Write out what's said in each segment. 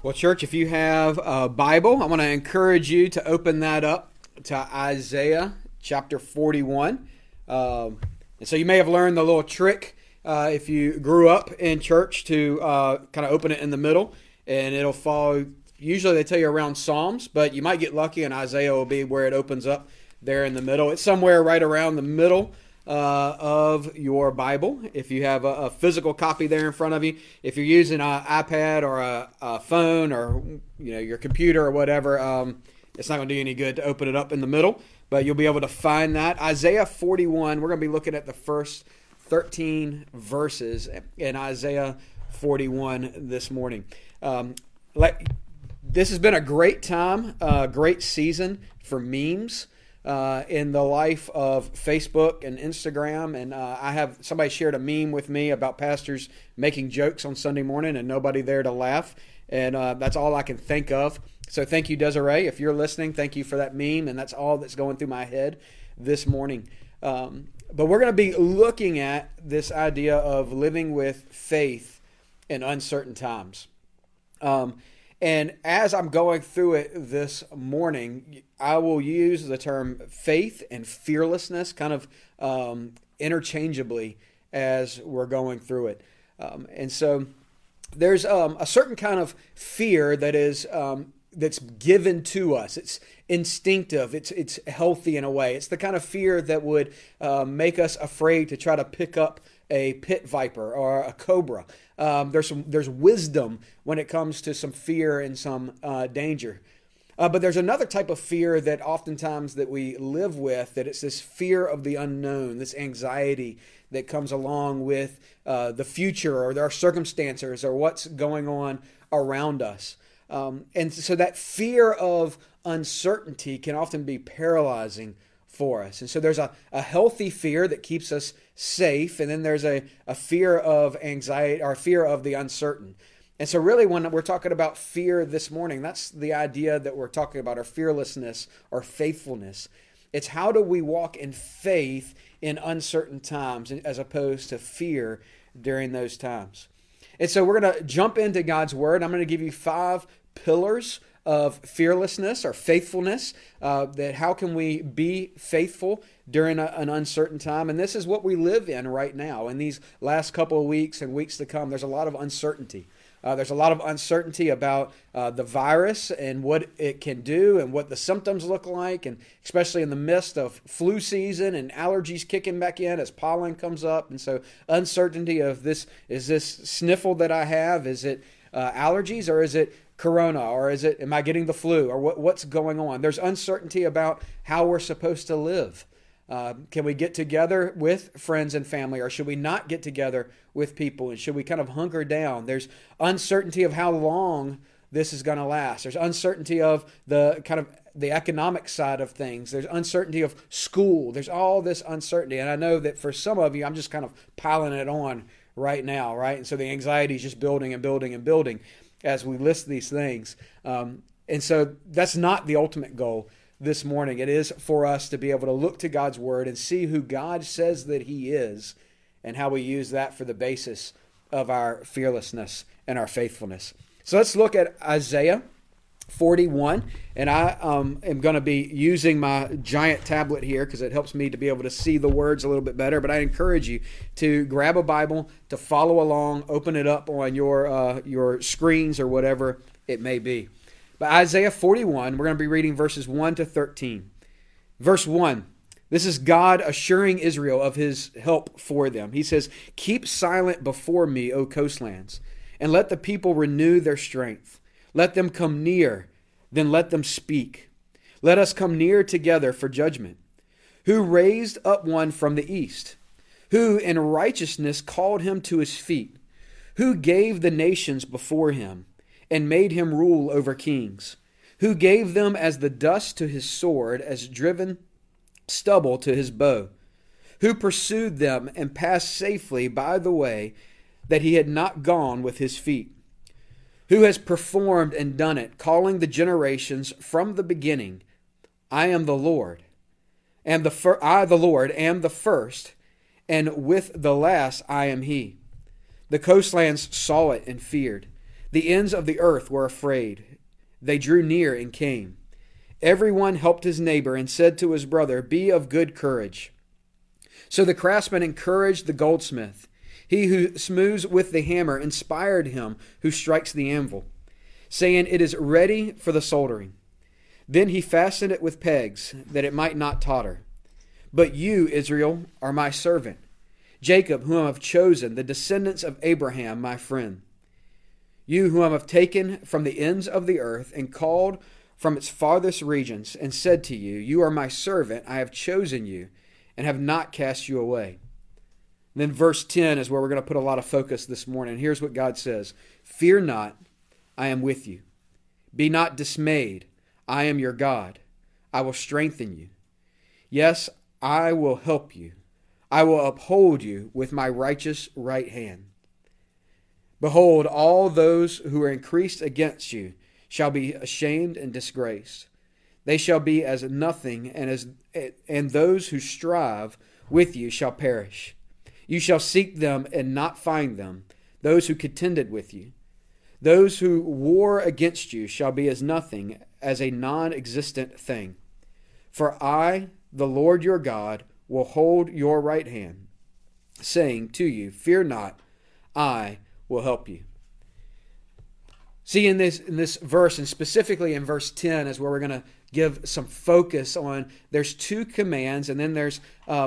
Well, church, if you have a Bible, I want to encourage you to open that up to Isaiah chapter 41. And so you may have learned the little trick if you grew up in church to kind of open it in the middle, and it'll follow. Usually they tell you around Psalms, but you might get lucky and Isaiah will be where it opens up there in the middle. It's somewhere right around the middle of your Bible. If you have a physical copy there in front of you, if you're using an iPad or a phone or your computer or whatever, it's not going to do you any good to open it up in the middle, but you'll be able to find that. Isaiah 41, we're going to be looking at the first 13 verses in Isaiah 41 this morning. This has been a great time, a great season for memes in the life of Facebook and Instagram. And I have somebody shared a meme with me about pastors making jokes on Sunday morning and nobody there to laugh. And that's all I can think of. So thank you, Desiree. If you're listening, thank you for that meme. And that's all that's going through my head this morning. But we're going to be looking at this idea of living with faith in uncertain times. And as I'm going through it this morning, I will use the term faith and fearlessness kind of interchangeably as we're going through it. And so there's a certain kind of fear that is that's given to us. It's instinctive. It's healthy in a way. It's the kind of fear that would make us afraid to try to pick up a pit viper or a cobra. There's wisdom when it comes to some fear and some danger. But there's another type of fear that oftentimes that we live with, that it's this fear of the unknown, this anxiety that comes along with the future or our circumstances or what's going on around us. And so that fear of uncertainty can often be paralyzing for us. And so there's a healthy fear that keeps us safe, and then there's a fear of anxiety or fear of the uncertain. And so really when we're talking about fear this morning, that's the idea that we're talking about, our fearlessness or faithfulness. It's how do we walk in faith in uncertain times as opposed to fear during those times. And so we're going to jump into God's Word. I'm going to give you 5 pillars of fearlessness or faithfulness, that how can we be faithful during an uncertain time. And this is what we live in right now. In these last couple of weeks and weeks to come, there's a lot of uncertainty. There's a lot of uncertainty about the virus and what it can do and what the symptoms look like, and especially in the midst of flu season and allergies kicking back in as pollen comes up. And so uncertainty of this, is this sniffle that I have, is it allergies, or is it corona, or am I getting the flu, or what's going on? There's uncertainty about how we're supposed to live. Can we get together with friends and family, or should we not get together with people? And should we kind of hunker down? There's uncertainty of how long this is going to last. There's uncertainty of the kind of the economic side of things. There's uncertainty of school. There's all this uncertainty. And I know that for some of you, I'm just kind of piling it on right now, right? And so the anxiety is just building and building and building as we list these things. And so that's not the ultimate goal this morning. It is for us to be able to look to God's Word and see who God says that He is and how we use that for the basis of our fearlessness and our faithfulness. So let's look at Isaiah 41. And I am going to be using my giant tablet here because it helps me to be able to see the words a little bit better. But I encourage you to grab a Bible, to follow along, open it up on your screens or whatever it may be. But Isaiah 41, we're going to be reading verses 1 to 13. Verse 1, this is God assuring Israel of His help for them. He says, "Keep silent before me, O coastlands, and let the people renew their strength. Let them come near, then let them speak. Let us come near together for judgment. Who raised up one from the east? Who in righteousness called him to his feet? Who gave the nations before him and made him rule over kings? Who gave them as the dust to his sword, as driven stubble to his bow? Who pursued them and passed safely by the way that he had not gone with his feet? Who has performed and done it, calling the generations from the beginning? I am the Lord, and I, the Lord, am the first, and with the last I am He. The coastlands saw it and feared. The ends of the earth were afraid. They drew near and came. Everyone helped his neighbor and said to his brother, "Be of good courage." So the craftsman encouraged the goldsmith. He who smooths with the hammer inspired him who strikes the anvil, saying, "It is ready for the soldering." Then he fastened it with pegs, that it might not totter. But you, Israel, are my servant, Jacob, whom I have chosen, the descendants of Abraham, my friend. You whom I have taken from the ends of the earth and called from its farthest regions, and said to you, "You are my servant, I have chosen you, and have not cast you away." And then verse 10 is where we're going to put a lot of focus this morning. Here's what God says: "Fear not, I am with you. Be not dismayed, I am your God. I will strengthen you. Yes, I will help you. I will uphold you with my righteous right hand. Behold, all those who are increased against you shall be ashamed and disgraced. They shall be as nothing, and those who strive with you shall perish. You shall seek them and not find them, those who contended with you. Those who war against you shall be as nothing, as a non-existent thing. For I, the Lord your God, will hold your right hand, saying to you, Fear not, I will help you." See, in this verse, and specifically in verse 10, is where we're going to give some focus on. There's 2 commands, and then there's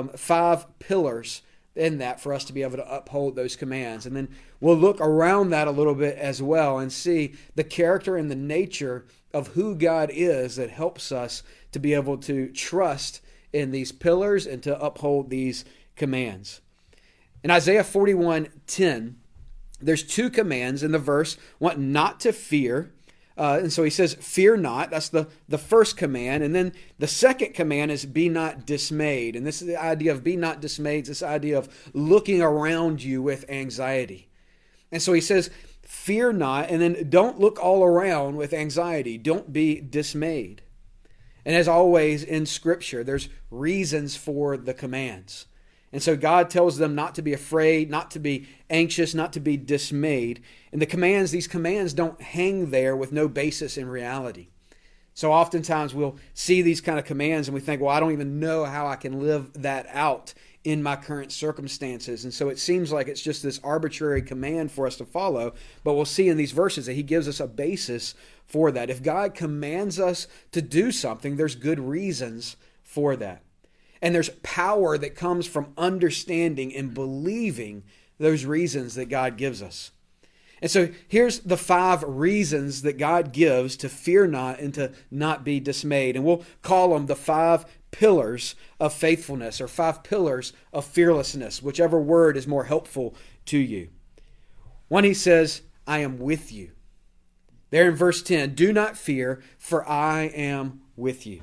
5 pillars in that for us to be able to uphold those commands. And then we'll look around that a little bit as well and see the character and the nature of who God is that helps us to be able to trust in these pillars and to uphold these commands. In Isaiah 41:10, there's 2 commands in the verse. One, not to fear. And so he says, "Fear not." That's the first command. And then the second command is, "Be not dismayed." And this is the idea of be not dismayed. It's this idea of looking around you with anxiety. And so he says, "Fear not." And then don't look all around with anxiety. Don't be dismayed. And as always in Scripture, there's reasons for the commands. And so God tells them not to be afraid, not to be anxious, not to be dismayed. And these commands don't hang there with no basis in reality. So oftentimes we'll see these kind of commands and we think, well, I don't even know how I can live that out in my current circumstances. And so it seems like it's just this arbitrary command for us to follow. But we'll see in these verses that he gives us a basis for that. If God commands us to do something, there's good reasons for that. And there's power that comes from understanding and believing those reasons that God gives us. And so here's the 5 reasons that God gives to fear not and to not be dismayed. And we'll call them the 5 pillars of faithfulness or 5 pillars of fearlessness, whichever word is more helpful to you. One, he says, "I am with you." There in verse 10, "Do not fear, for I am with you."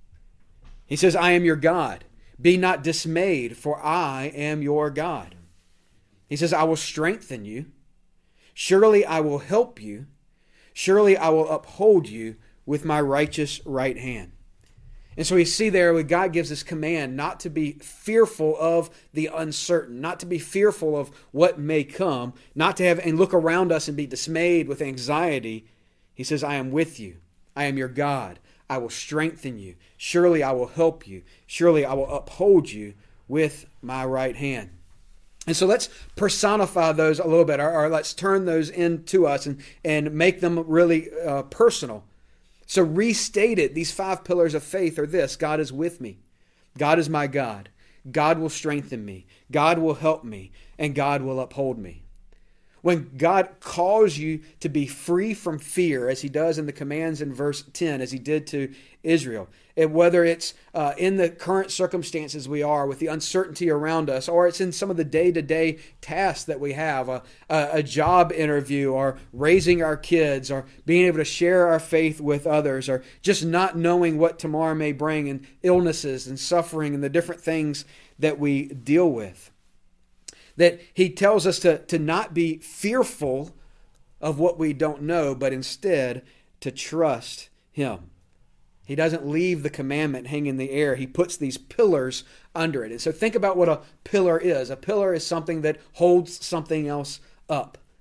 He says, "I am your God. Be not dismayed, for I am your God." He says, "I will strengthen you. Surely I will help you. Surely I will uphold you with my righteous right hand." And so we see there where God gives this command not to be fearful of the uncertain, not to be fearful of what may come, not to have and look around us and be dismayed with anxiety. He says, "I am with you. I am your God. I will strengthen you. Surely I will help you. Surely I will uphold you with my right hand." And so let's personify those a little bit, or let's turn those into us and make them really personal. So restated, these 5 pillars of faith are this: God is with me. God is my God. God will strengthen me. God will help me. And God will uphold me. When God calls you to be free from fear, as he does in the commands in verse 10, as he did to Israel, whether it's in the current circumstances we are with the uncertainty around us, or it's in some of the day-to-day tasks that we have, a job interview, or raising our kids, or being able to share our faith with others, or just not knowing what tomorrow may bring, and illnesses and suffering and the different things that we deal with. That he tells us to not be fearful of what we don't know, but instead to trust him. He doesn't leave the commandment hanging in the air. He puts these pillars under it. And so think about what a pillar is. A pillar is something that holds something else up.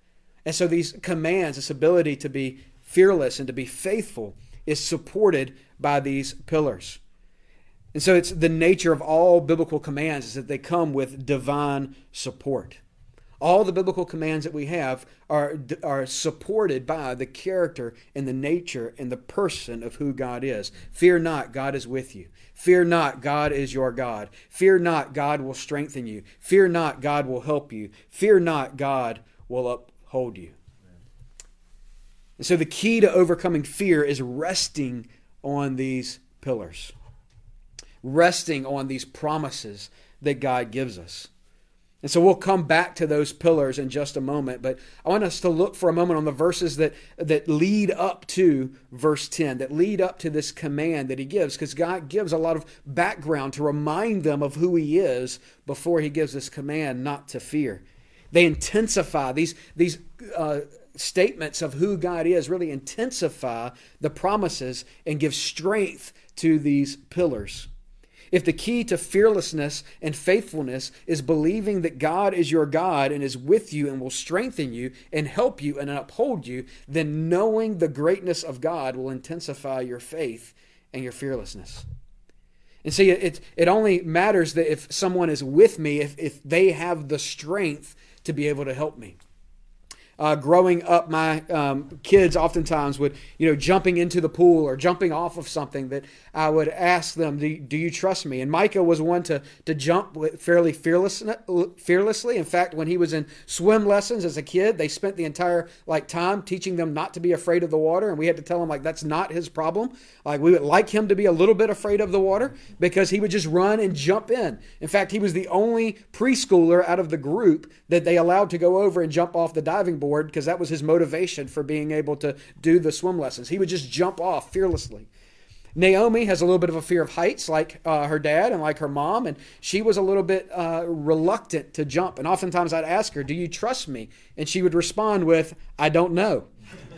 And so these commands, this ability to be fearless and to be faithful, is supported by these pillars. And so it's the nature of all biblical commands is that they come with divine support. All the biblical commands that we have are supported by the character and the nature and the person of who God is. Fear not, God is with you. Fear not, God is your God. Fear not, God will strengthen you. Fear not, God will help you. Fear not, God will uphold you. And so the key to overcoming fear is resting on these pillars, resting on these promises that God gives us. And so we'll come back to those pillars in just a moment, but I want us to look for a moment on the verses that lead up to verse 10, that lead up to this command that he gives, because God gives a lot of background to remind them of who he is before he gives this command not to fear. They intensify these statements of who God is, really intensify the promises and give strength to these pillars. If the key to fearlessness and faithfulness is believing that God is your God and is with you and will strengthen you and help you and uphold you, then knowing the greatness of God will intensify your faith and your fearlessness. And see, it only matters that if someone is with me, if they have the strength to be able to help me. Growing up, my kids oftentimes would, jumping into the pool or jumping off of something, that I would ask them, do you trust me? And Micah was one to jump fairly fearlessly. In fact, when he was in swim lessons as a kid, they spent the entire time teaching them not to be afraid of the water. And we had to tell him that's not his problem. We would like him to be a little bit afraid of the water because he would just run and jump in. In fact, he was the only preschooler out of the group that they allowed to go over and jump off the diving board, because that was his motivation for being able to do the swim lessons. He would just jump off fearlessly. Naomi has a little bit of a fear of heights like her dad and like her mom, and she was a little bit reluctant to jump. And oftentimes I'd ask her, do you trust me? And she would respond with, I don't know.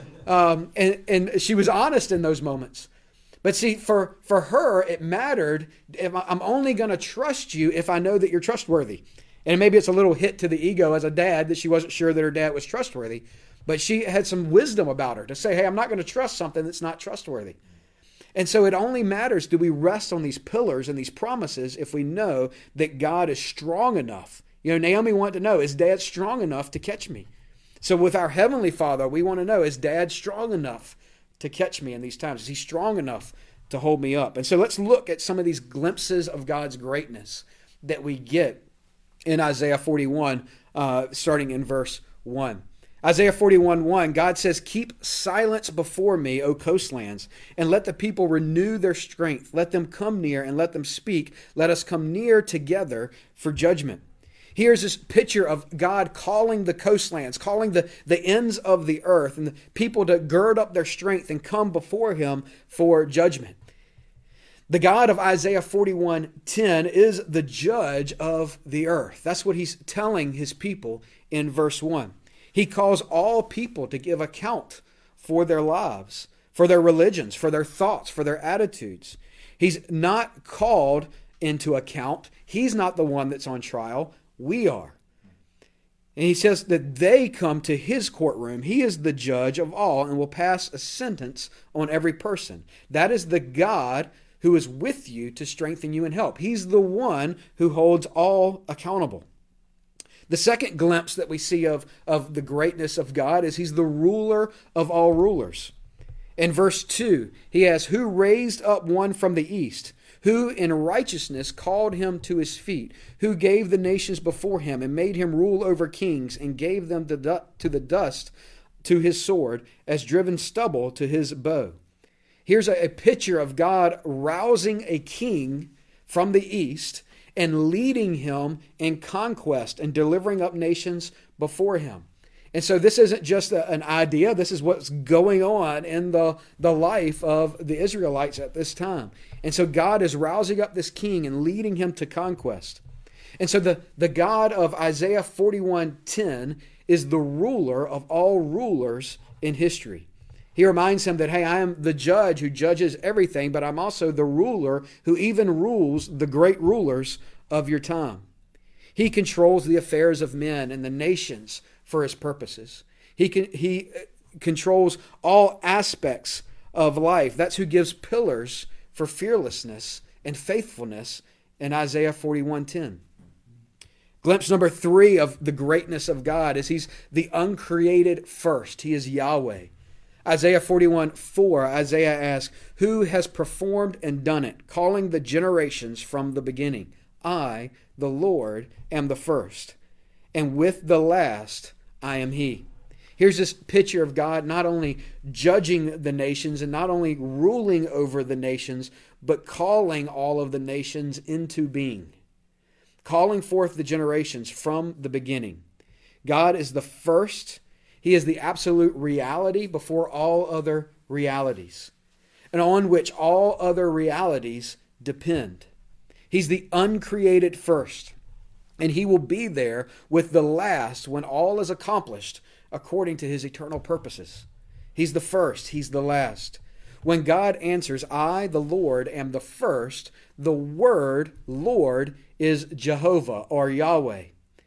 And she was honest in those moments. But see, for her, it mattered. If I'm only going to trust you if I know that you're trustworthy. And maybe it's a little hit to the ego as a dad that she wasn't sure that her dad was trustworthy. But she had some wisdom about her to say, hey, I'm not going to trust something that's not trustworthy. And so it only matters, do we rest on these pillars and these promises if we know that God is strong enough. Naomi wanted to know, is Dad strong enough to catch me? So with our Heavenly Father, we want to know, is Dad strong enough to catch me in these times? Is he strong enough to hold me up? And so let's look at some of these glimpses of God's greatness that we get in Isaiah 41, starting in verse 1. Isaiah 41:1, God says, keep silence before me, O coastlands, and let the people renew their strength. Let them come near and let them speak. Let us come near together for judgment. Here's this picture of God calling the coastlands, calling the ends of the earth, and the people to gird up their strength and come before him for judgment. The God of Isaiah 41:10 is the judge of the earth. That's what he's telling his people in verse 1. He calls all people to give account for their lives, for their religions, for their thoughts, for their attitudes. He's not called into account. He's not the one that's on trial. We are. And he says that they come to his courtroom. He is the judge of all and will pass a sentence on every person. That is the God who is with you to strengthen you and help. He's the one who holds all accountable. The second glimpse that we see of the greatness of God is he's the ruler of all rulers. In verse 2, he has, who raised up one from the east, who in righteousness called him to his feet, who gave the nations before him and made him rule over kings and gave them to the dust to his sword, as driven stubble to his bow. Here's a picture of God rousing a king from the east and leading him in conquest and delivering up nations before him. And so this isn't just an idea. This is what's going on in the life of the Israelites at this time. And so God is rousing up this king and leading him to conquest. And so the God of Isaiah 41:10 is the ruler of all rulers in history. He reminds him that, hey, I am the judge who judges everything, but I'm also the ruler who even rules the great rulers of your time. He controls the affairs of men and the nations for his purposes. He controls all aspects of life. That's who gives pillars for fearlessness and faithfulness in Isaiah 41:10. Glimpse number 3 of the greatness of God is He's the uncreated first. He is Yahweh. Isaiah 41:4, Isaiah asks, "Who has performed and done it, calling the generations from the beginning? I, the Lord, am the first, and with the last I am He." Here's this picture of God not only judging the nations and not only ruling over the nations, but calling all of the nations into being. Calling forth the generations from the beginning. God is the first. He is the absolute reality before all other realities, and on which all other realities depend. He's the uncreated first, and He will be there with the last when all is accomplished according to His eternal purposes. He's the first. He's the last. When God answers, "I, the Lord, am the first," the word Lord is Jehovah or Yahweh.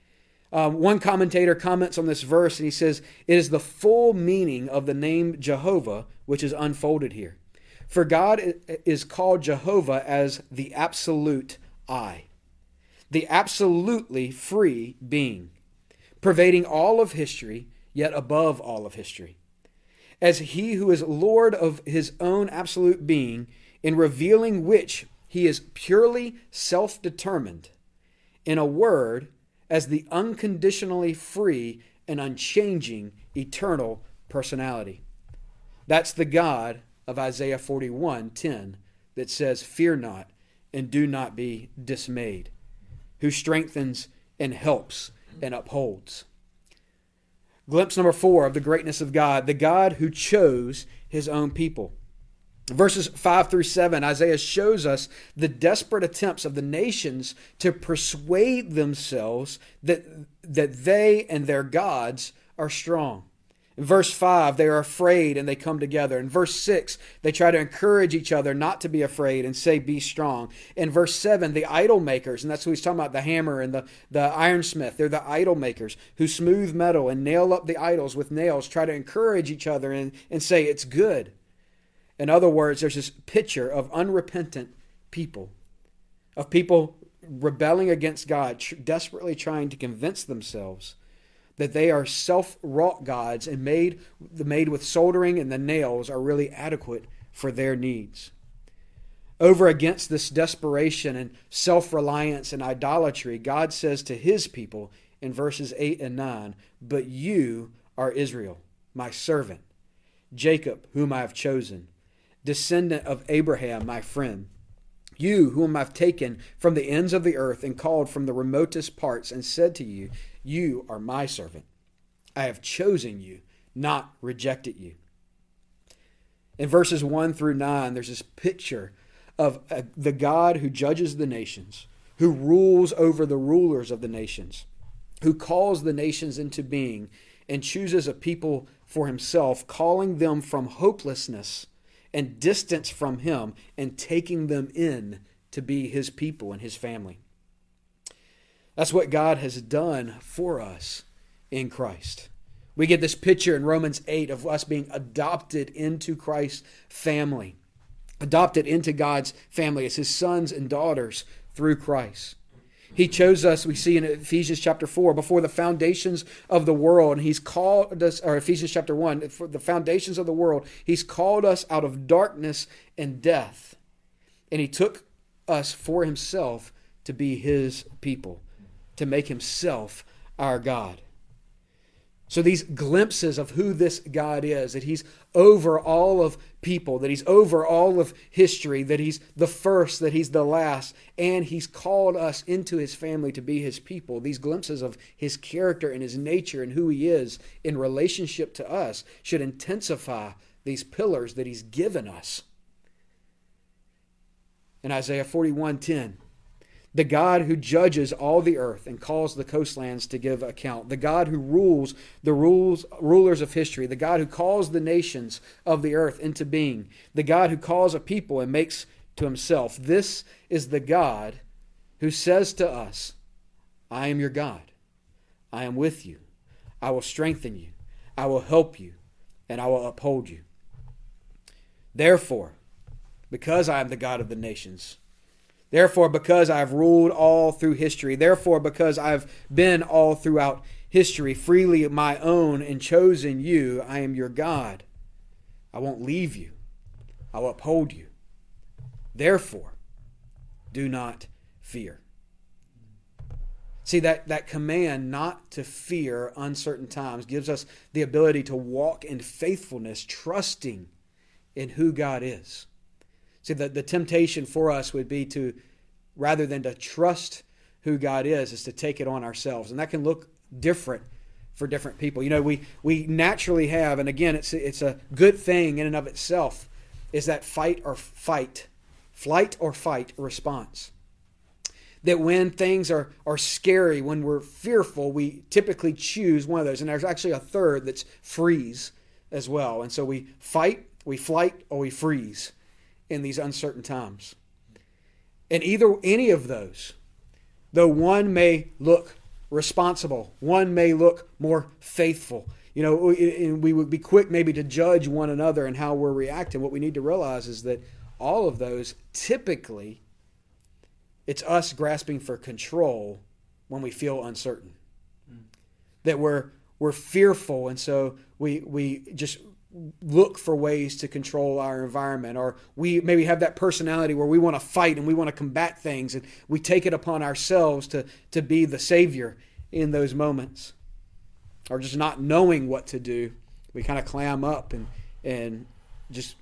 One commentator comments on this verse and he says, it is the full meaning of the name Jehovah which is unfolded here. For God is called Jehovah as the absolute I, the absolutely free being, pervading all of history, yet above all of history. As He who is Lord of His own absolute being, in revealing which He is purely self-determined. In a word, as the unconditionally free and unchanging eternal personality. That's the God of Isaiah 41:10 that says, "Fear not and do not be dismayed," who strengthens and helps and upholds. Glimpse number 4 of the greatness of God, the God who chose His own people. Verses 5 through 7, Isaiah shows us the desperate attempts of the nations to persuade themselves that they and their gods are strong. In verse 5, they are afraid and they come together. In verse 6, they try to encourage each other not to be afraid and say, "Be strong." In verse 7, the idol makers, and that's what he's talking about, the hammer and the ironsmith. They're the idol makers who smooth metal and nail up the idols with nails, try to encourage each other and say, "It's good." In other words, there's this picture of unrepentant people, of people rebelling against God, desperately trying to convince themselves that they are self-wrought gods and made with soldering and the nails are really adequate for their needs. Over against this desperation and self-reliance and idolatry, God says to His people in verses 8 and 9, "But you are Israel, my servant, Jacob, whom I have chosen, descendant of Abraham, my friend. You, whom I've taken from the ends of the earth and called from the remotest parts and said to you, you are my servant. I have chosen you, not rejected you." In verses 1 through 9, there's this picture of the God who judges the nations, who rules over the rulers of the nations, who calls the nations into being and chooses a people for Himself, calling them from hopelessness and distance from Him and taking them in to be His people and His family. That's what God has done for us in Christ. We get this picture in Romans 8 of us being adopted into Christ's family, adopted into God's family as His sons and daughters through Christ. He chose us, we see in Ephesians chapter 4, before the foundations of the world. And He's called us, or Ephesians chapter 1, for the foundations of the world, He's called us out of darkness and death. And He took us for Himself to be His people, to make Himself our God. So these glimpses of who this God is, that He's over all of people, that He's over all of history, that He's the first, that He's the last, and He's called us into His family to be His people. These glimpses of His character and His nature and who He is in relationship to us should intensify these pillars that He's given us. In Isaiah 41:10, the God who judges all the earth and calls the coastlands to give account. The God who rules the rulers of history. The God who calls the nations of the earth into being. The God who calls a people and makes to Himself. This is the God who says to us, "I am your God. I am with you. I will strengthen you. I will help you, and I will uphold you. Therefore, because I am the God of the nations, therefore, because I have ruled all through history, therefore, because I've been all throughout history, freely my own, and chosen you, I am your God. I won't leave you. I will uphold you. Therefore, do not fear. See, that command not to fear uncertain times gives us the ability to walk in faithfulness, trusting in who God is. See, the temptation for us would be to, rather than to trust who God is to take it on ourselves. And that can look different for different people. You know, we naturally have, and again, it's a good thing in and of itself, is that flight or fight response. That when things are scary, when we're fearful, we typically choose one of those. And there's actually a third that's freeze as well. And so we fight, we flight, or we freeze in these uncertain times. And any of those, though one may look responsible, one may look more faithful, you know, and we would be quick maybe to judge one another and how we're reacting. What we need to realize is that all of those, typically, it's us grasping for control when we feel uncertain. That we're fearful, and so we just look for ways to control our environment, or we maybe have that personality where we want to fight and we want to combat things, and we take it upon ourselves to be the savior in those moments. Or just not knowing what to do, we kind of clam up and just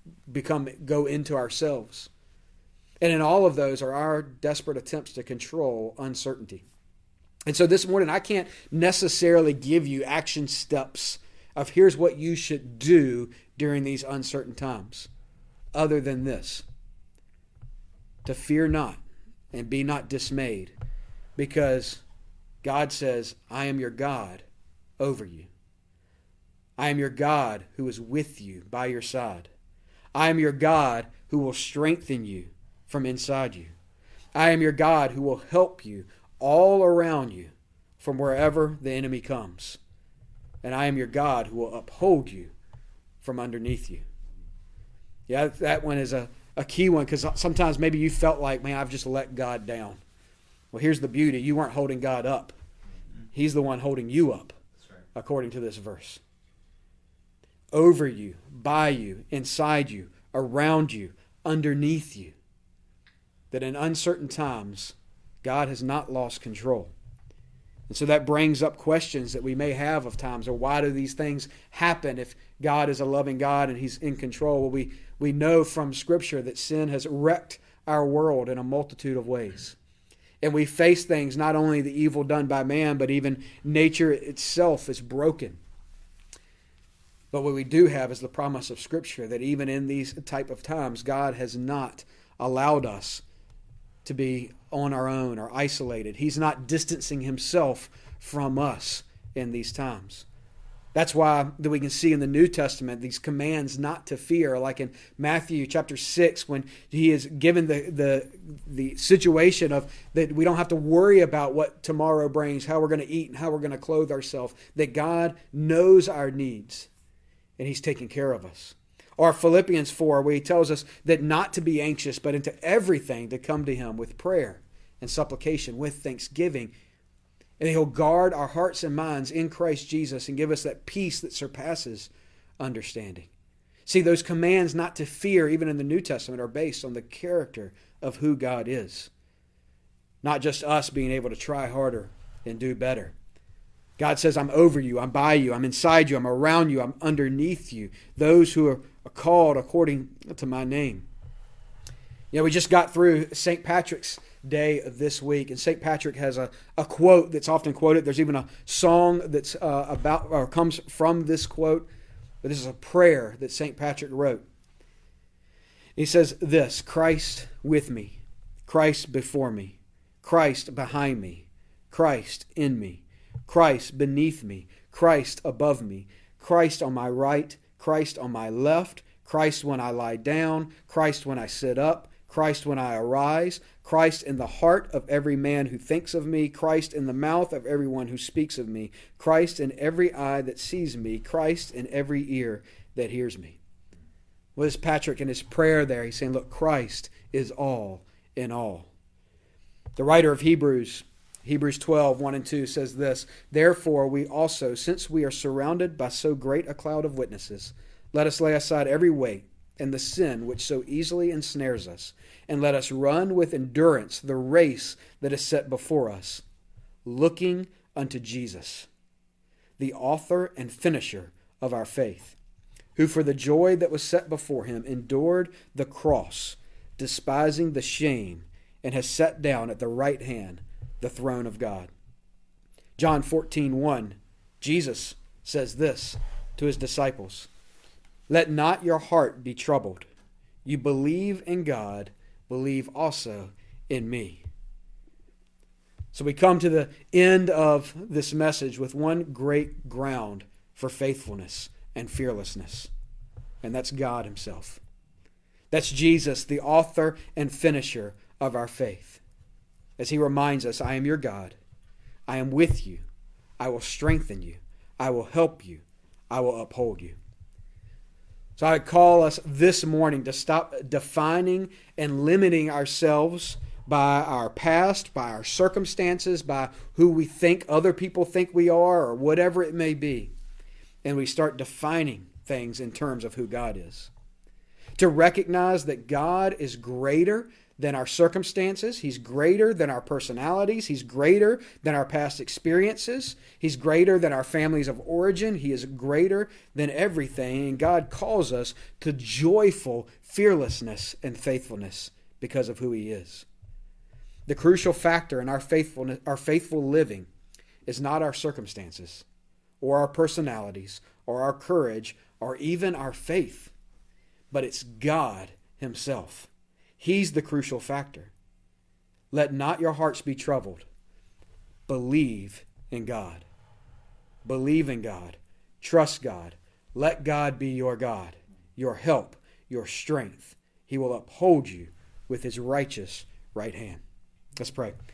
go into ourselves. And in all of those are our desperate attempts to control uncertainty. And so this morning, I can't necessarily give you action steps of here's what you should do during these uncertain times, other than this: to fear not and be not dismayed, because God says, I am your God over you. I am your God who is with you by your side. I am your God who will strengthen you from inside you. I am your God who will help you all around you from wherever the enemy comes. And I am your God who will uphold you from underneath you. Yeah, that one is a key one, because sometimes maybe you felt like, man, I've just let God down. Well, here's the beauty. You weren't holding God up. He's the one holding you up, according to this verse. Over you, by you, inside you, around you, underneath you. That in uncertain times, God has not lost control. And so that brings up questions that we may have of times, or why do these things happen if God is a loving God and He's in control? Well, we know from Scripture that sin has wrecked our world in a multitude of ways. And we face things, not only the evil done by man, but even nature itself is broken. But what we do have is the promise of Scripture that even in these type of times, God has not allowed us to be on our own or isolated. He's not distancing Himself from us in these times. That's why that we can see in the New Testament these commands not to fear, like in Matthew chapter 6, when He is given the situation of that we don't have to worry about what tomorrow brings, how we're going to eat and how we're going to clothe ourselves, that God knows our needs and He's taking care of us. Or Philippians 4, where He tells us that not to be anxious, but into everything to come to Him with prayer and supplication, with thanksgiving. And He'll guard our hearts and minds in Christ Jesus and give us that peace that surpasses understanding. See, those commands not to fear, even in the New Testament, are based on the character of who God is. Not just us being able to try harder and do better. God says, I'm over you, I'm by you, I'm inside you, I'm around you, I'm underneath you. Those who are called according to my name. You know, we just got through St. Patrick's Day of this week, and St. Patrick has a quote that's often quoted. There's even a song that's about or comes from this quote, but this is a prayer that St. Patrick wrote. He says this: Christ with me, Christ before me, Christ behind me, Christ in me, Christ beneath me, Christ above me, Christ on my right, Christ on my left, Christ when I lie down, Christ when I sit up, Christ when I arise, Christ in the heart of every man who thinks of me, Christ in the mouth of everyone who speaks of me, Christ in every eye that sees me, Christ in every ear that hears me. What is Patrick in his prayer there? He's saying, look, Christ is all in all. The writer of Hebrews 12, 1 and 2 says this, therefore we also, since we are surrounded by so great a cloud of witnesses, let us lay aside every weight and the sin which so easily ensnares us, and let us run with endurance the race that is set before us, looking unto Jesus, the author and finisher of our faith, who for the joy that was set before him endured the cross, despising the shame, and has sat down at the right hand, the throne of God. John 14:1, Jesus says this to his disciples, let not your heart be troubled. You believe in God, believe also in me. So we come to the end of this message with one great ground for faithfulness and fearlessness, and that's God himself. That's Jesus, the author and finisher of our faith. As he reminds us, I am your God. I am with you. I will strengthen you. I will help you. I will uphold you. So I call us this morning to stop defining and limiting ourselves by our past, by our circumstances, by who we think other people think we are, or whatever it may be. And we start defining things in terms of who God is. To recognize that God is greater than our circumstances. He's greater than our personalities. He's greater than our past experiences. He's greater than our families of origin. He is greater than everything. And God calls us to joyful fearlessness and faithfulness because of who he is. The crucial factor in our faithfulness, our faithful living, is not our circumstances or our personalities or our courage or even our faith, but it's God himself. He's the crucial factor. Let not your hearts be troubled. Believe in God. Believe in God. Trust God. Let God be your God, your help, your strength. He will uphold you with his righteous right hand. Let's pray.